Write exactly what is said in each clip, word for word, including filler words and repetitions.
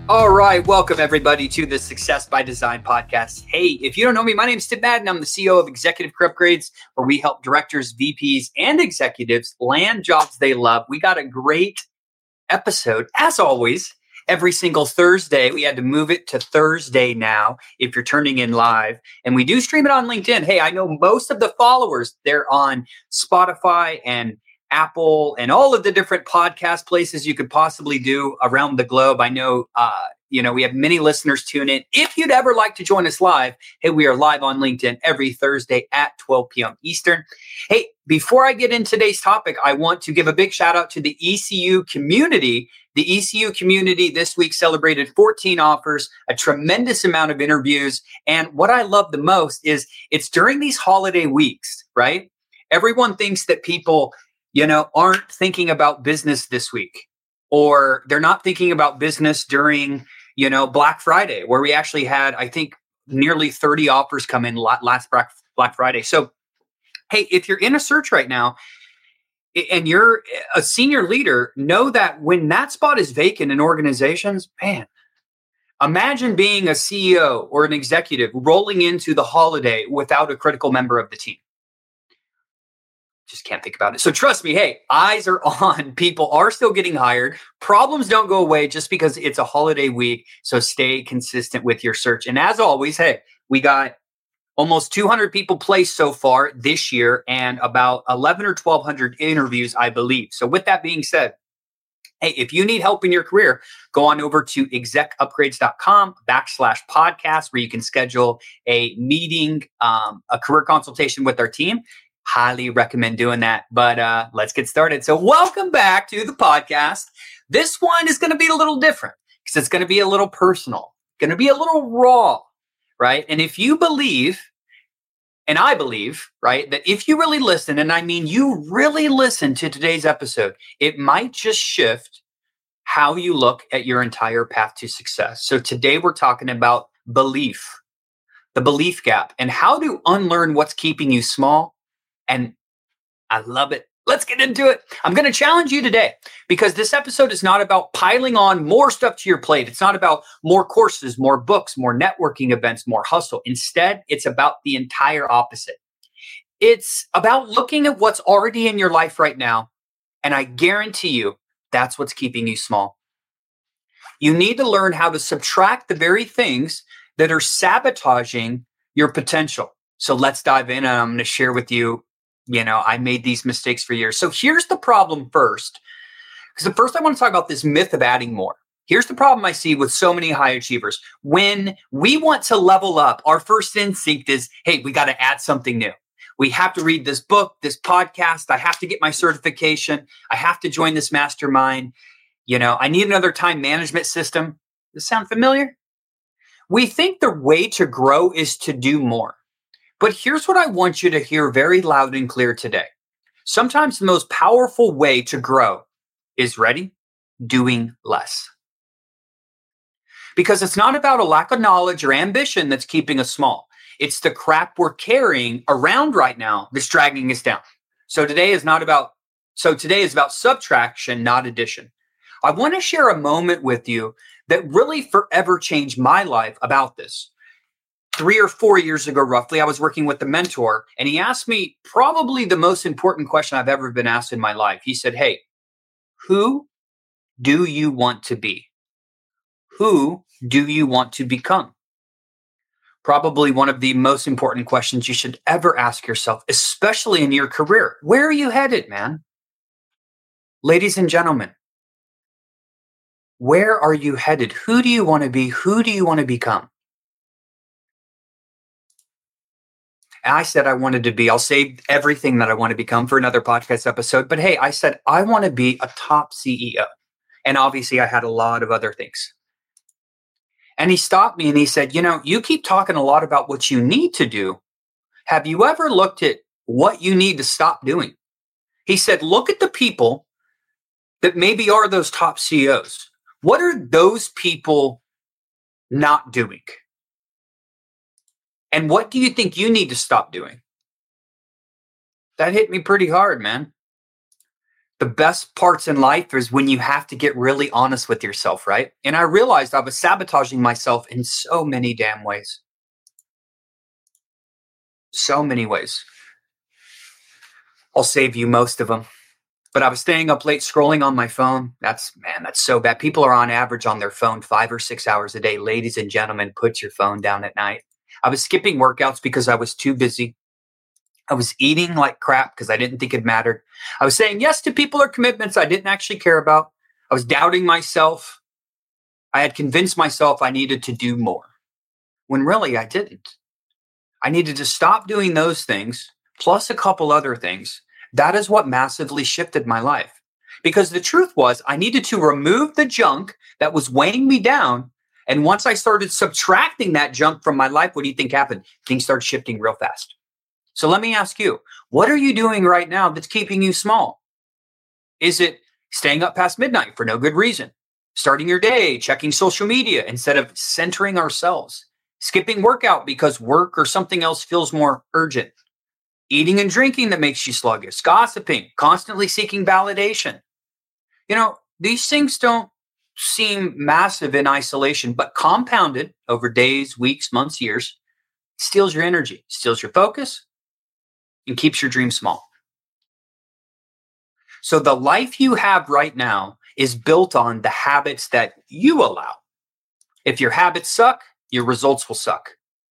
All right, welcome everybody to the Success by Design podcast. Hey, if you don't know me, my name is Tim Madden. I'm the C E O of Executive Career Upgrades, where we help directors, V Ps, and executives land jobs they love. We got a great episode, as always, every single Thursday. We had to move it to Thursday now if you're turning in live. And we do stream it on LinkedIn. Hey, I know most of the followers, they're on Spotify and Apple and all of the different podcast places you could possibly do around the globe. I know, uh, you know, we have many listeners tune in. If you'd ever like to join us live, hey, we are live on LinkedIn every Thursday at twelve p.m. Eastern. Hey, before I get into today's topic, I want to give a big shout out to the E C U community. The E C U community this week celebrated fourteen offers, a tremendous amount of interviews. And what I love the most is it's during these holiday weeks, right? Everyone thinks that people you know, aren't thinking about business this week, or they're not thinking about business during, you know, Black Friday, where we actually had, I think, nearly thirty offers come in last Black Friday. So, hey, if you're in a search right now and you're a senior leader, know that when that spot is vacant in organizations, man, imagine being a C E O or an executive rolling into the holiday without a critical member of the team. Just can't think about it. So trust me, hey, eyes are on. People are still getting hired. Problems don't go away just because it's a holiday week. So stay consistent with your search. And as always, hey, we got almost two hundred people placed so far this year and about eleven or twelve hundred interviews, I believe. So with that being said, hey, if you need help in your career, go on over to execupgrades.com backslash podcast, where you can schedule a meeting, um, a career consultation with our team. Highly recommend doing that. But uh, let's get started. So welcome back to the podcast. This one is going to be a little different because it's going to be a little personal, going to be a little raw, right? And if you believe, and I believe, right, that if you really listen, and I mean you really listen to today's episode, it might just shift how you look at your entire path to success. So today we're talking about belief, the belief gap, and how to unlearn what's keeping you small. And I love it. Let's get into it. I'm going to challenge you today because this episode is not about piling on more stuff to your plate. It's not about more courses, more books, more networking events, more hustle. Instead, it's about the entire opposite. It's about looking at what's already in your life right now. And I guarantee you, that's what's keeping you small. You need to learn how to subtract the very things that are sabotaging your potential. So let's dive in, and I'm going to share with you You know, I made these mistakes for years. So here's the problem first. Because the first I want to talk about this myth of adding more. Here's the problem I see with so many high achievers. When we want to level up, our first instinct is, hey, we got to add something new. We have to read this book, this podcast. I have to get my certification. I have to join this mastermind. You know, I need another time management system. Does this sound familiar? We think the way to grow is to do more. But here's what I want you to hear very loud and clear today. Sometimes the most powerful way to grow is, ready, doing less. Because it's not about a lack of knowledge or ambition that's keeping us small. It's the crap we're carrying around right now that's dragging us down. So today is not about, so today is about subtraction, not addition. I want to share a moment with you that really forever changed my life about this. Three or four years ago, roughly, I was working with a mentor, and he asked me probably the most important question I've ever been asked in my life. He said, hey, who do you want to be? Who do you want to become? Probably one of the most important questions you should ever ask yourself, especially in your career. Where are you headed, man? Ladies and gentlemen, where are you headed? Who do you want to be? Who do you want to become? And I said I wanted to be, I'll save everything that I want to become for another podcast episode. But hey, I said I want to be a top C E O. And obviously I had a lot of other things. And he stopped me and he said, you know, you keep talking a lot about what you need to do. Have you ever looked at what you need to stop doing? He said, look at the people that maybe are those top C E Os. What are those people not doing? And what do you think you need to stop doing? That hit me pretty hard, man. The best parts in life is when you have to get really honest with yourself, right? And I realized I was sabotaging myself in so many damn ways. So many ways. I'll save you most of them. But I was staying up late scrolling on my phone. That's, man, that's so bad. People are on average on their phone five or six hours a day. Ladies and gentlemen, put your phone down at night. I was skipping workouts because I was too busy. I was eating like crap because I didn't think it mattered. I was saying yes to people or commitments I didn't actually care about. I was doubting myself. I had convinced myself I needed to do more, when really I didn't. I needed to stop doing those things, plus a couple other things. That is what massively shifted my life. Because the truth was, I needed to remove the junk that was weighing me down. And once I started subtracting that junk from my life, what do you think happened? Things started shifting real fast. So let me ask you, what are you doing right now that's keeping you small? Is it staying up past midnight for no good reason? Starting your day, checking social media instead of centering ourselves? Skipping workout because work or something else feels more urgent? Eating and drinking that makes you sluggish? Gossiping? Constantly seeking validation? You know, these things don't seem massive in isolation, but compounded over days, weeks, months, years, steals your energy, steals your focus, and keeps your dream small. So the life you have right now is built on the habits that you allow. If your habits suck, your results will suck.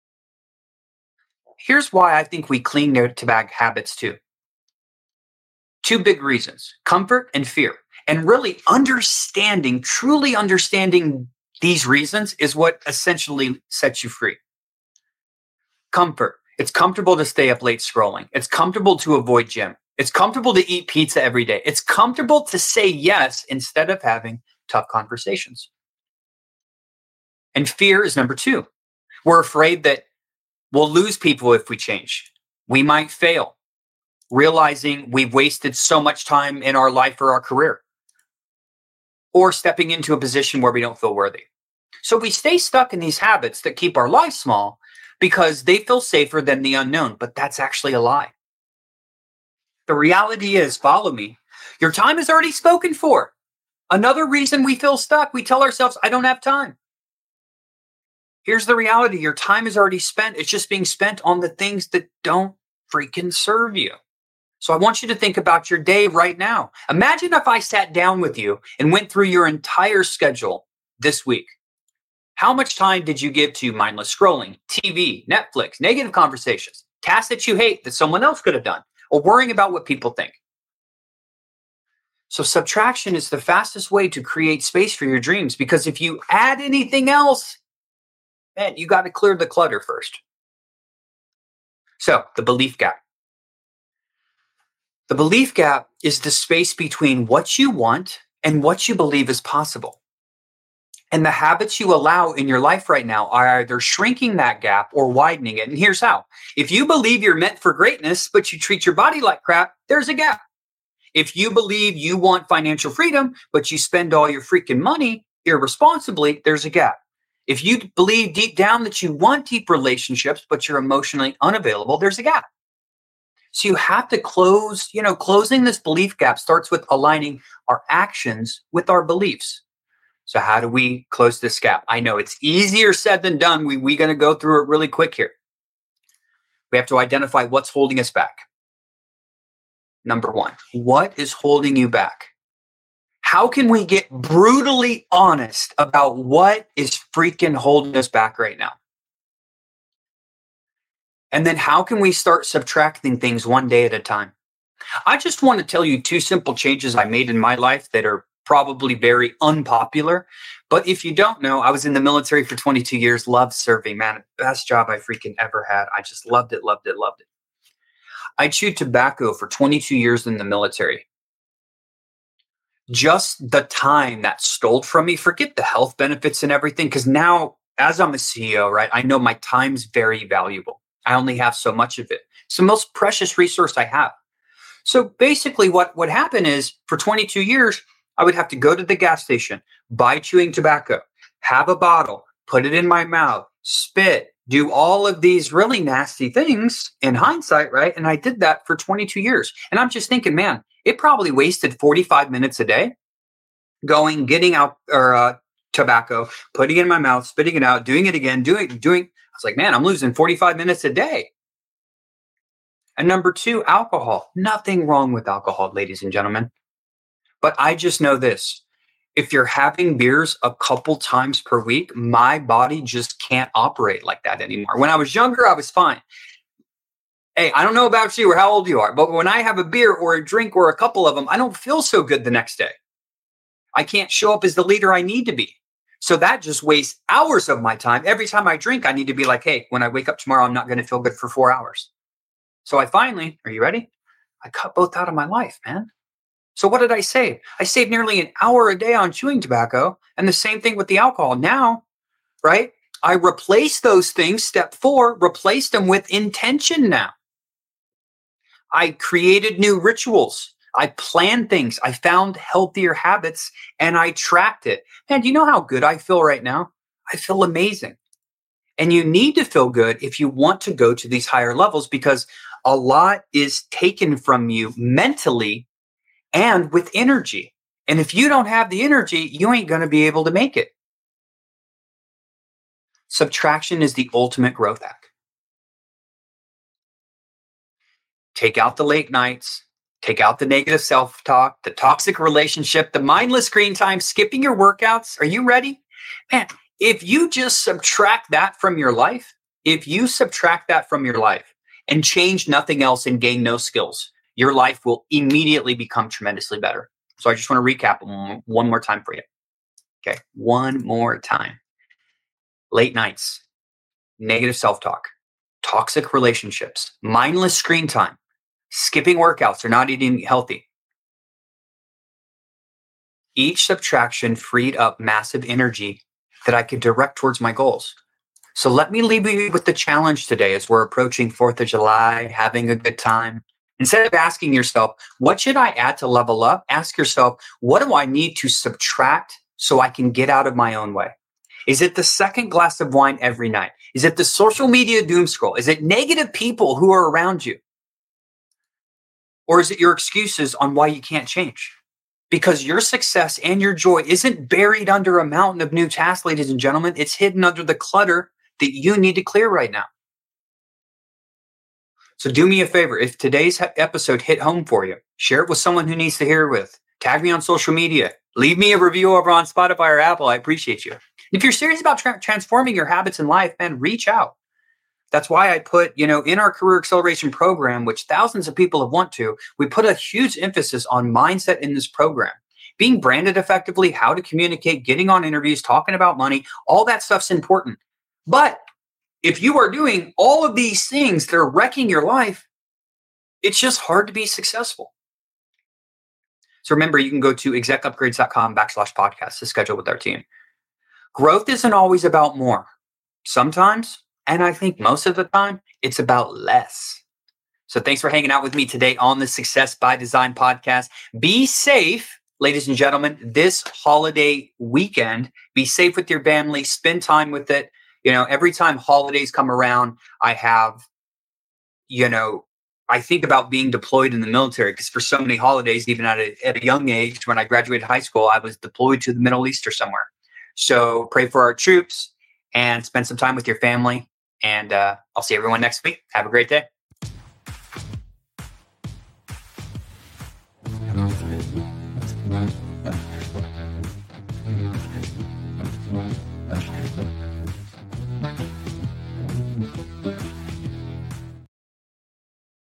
Here's why I think we cling to bad habits too. Two big reasons: comfort and fear. And really understanding, truly understanding these reasons is what essentially sets you free. Comfort. It's comfortable to stay up late scrolling. It's comfortable to avoid gym. It's comfortable to eat pizza every day. It's comfortable to say yes instead of having tough conversations. And fear is number two. We're afraid that we'll lose people if we change. We might fail, realizing we've wasted so much time in our life or our career, or stepping into a position where we don't feel worthy. So we stay stuck in these habits that keep our lives small because they feel safer than the unknown, but that's actually a lie. The reality is, follow me, your time is already spoken for. Another reason we feel stuck, we tell ourselves, I don't have time. Here's the reality. Your time is already spent. It's just being spent on the things that don't freaking serve you. So I want you to think about your day right now. Imagine if I sat down with you and went through your entire schedule this week. How much time did you give to mindless scrolling, T V, Netflix, negative conversations, tasks that you hate that someone else could have done, or worrying about what people think? So subtraction is the fastest way to create space for your dreams, because if you add anything else, man, you got to clear the clutter first. So the belief gap. The belief gap is the space between what you want and what you believe is possible. And the habits you allow in your life right now are either shrinking that gap or widening it. And here's how. If you believe you're meant for greatness, but you treat your body like crap, there's a gap. If you believe you want financial freedom, but you spend all your freaking money irresponsibly, there's a gap. If you believe deep down that you want deep relationships, but you're emotionally unavailable, there's a gap. So you have to close, you know, closing this belief gap starts with aligning our actions with our beliefs. So how do we close this gap? I know it's easier said than done. We, we're going to go through it really quick here. We have to identify what's holding us back. Number one, what is holding you back? How can we get brutally honest about what is freaking holding us back right now? And then how can we start subtracting things one day at a time? I just want to tell you two simple changes I made in my life that are probably very unpopular. But if you don't know, I was in the military for twenty-two years, loved serving, man. Best job I freaking ever had. I just loved it, loved it, loved it. I chewed tobacco for twenty-two years in the military. Just the time that stole from me, forget the health benefits and everything, because now as I'm a C E O, right, I know my time's very valuable. I only have so much of it. It's the most precious resource I have. So basically what, what happened is for twenty-two years, I would have to go to the gas station, buy chewing tobacco, have a bottle, put it in my mouth, spit, do all of these really nasty things in hindsight, right? And I did that for twenty-two years. And I'm just thinking, man, it probably wasted forty-five minutes a day going, getting out or uh, tobacco, putting it in my mouth, spitting it out, doing it again, doing, doing. I was like, man, I'm losing forty-five minutes a day. And number two, alcohol. Nothing wrong with alcohol, ladies and gentlemen. But I just know this. If you're having beers a couple times per week, my body just can't operate like that anymore. When I was younger, I was fine. Hey, I don't know about you or how old you are, but when I have a beer or a drink or a couple of them, I don't feel so good the next day. I can't show up as the leader I need to be. So that just wastes hours of my time. Every time I drink, I need to be like, hey, when I wake up tomorrow, I'm not going to feel good for four hours. So I finally, are you ready? I cut both out of my life, man. So what did I save? I saved nearly an hour a day on chewing tobacco, and the same thing with the alcohol. Now, right? I replaced those things. Step four, replaced them with intention now. I created new rituals. I planned things. I found healthier habits and I tracked it. Man, do you know how good I feel right now? I feel amazing. And you need to feel good if you want to go to these higher levels, because a lot is taken from you mentally and with energy. And if you don't have the energy, you ain't going to be able to make it. Subtraction is the ultimate growth hack. Take out the late nights, take out the negative self-talk, the toxic relationship, the mindless screen time, skipping your workouts. Are you ready? Man, if you just subtract that from your life, if you subtract that from your life and change nothing else and gain no skills, your life will immediately become tremendously better. So I just want to recap one, one more time for you. Okay, one more time. Late nights, negative self-talk, toxic relationships, mindless screen time, skipping workouts or not eating healthy. Each subtraction freed up massive energy that I could direct towards my goals. So let me leave you with the challenge today as we're approaching fourth of July, having a good time. Instead of asking yourself, what should I add to level up? Ask yourself, what do I need to subtract so I can get out of my own way? Is it the second glass of wine every night? Is it the social media doom scroll? Is it negative people who are around you? Or is it your excuses on why you can't change? Because your success and your joy isn't buried under a mountain of new tasks, ladies and gentlemen. It's hidden under the clutter that you need to clear right now. So do me a favor. If today's episode hit home for you, share it with someone who needs to hear it with. Tag me on social media. Leave me a review over on Spotify or Apple. I appreciate you. If you're serious about tra- transforming your habits in life, man, reach out. That's why I put, you know, in our career acceleration program, which thousands of people have want to, we put a huge emphasis on mindset in this program. Being branded effectively, how to communicate, getting on interviews, talking about money, all that stuff's important. But if you are doing all of these things that are wrecking your life, it's just hard to be successful. So remember, you can go to execupgrades.com backslash podcast to schedule with our team. Growth isn't always about more. Sometimes, and I think most of the time, it's about less. So thanks for hanging out with me today on the Success by Design podcast. Be safe, ladies and gentlemen, this holiday weekend. Be safe with your family. Spend time with it. You know, every time holidays come around, I have, you know, I think about being deployed in the military, because for so many holidays, even at a, at a young age, when I graduated high school, I was deployed to the Middle East or somewhere. So pray for our troops and spend some time with your family. And uh, I'll see everyone next week. Have a great day.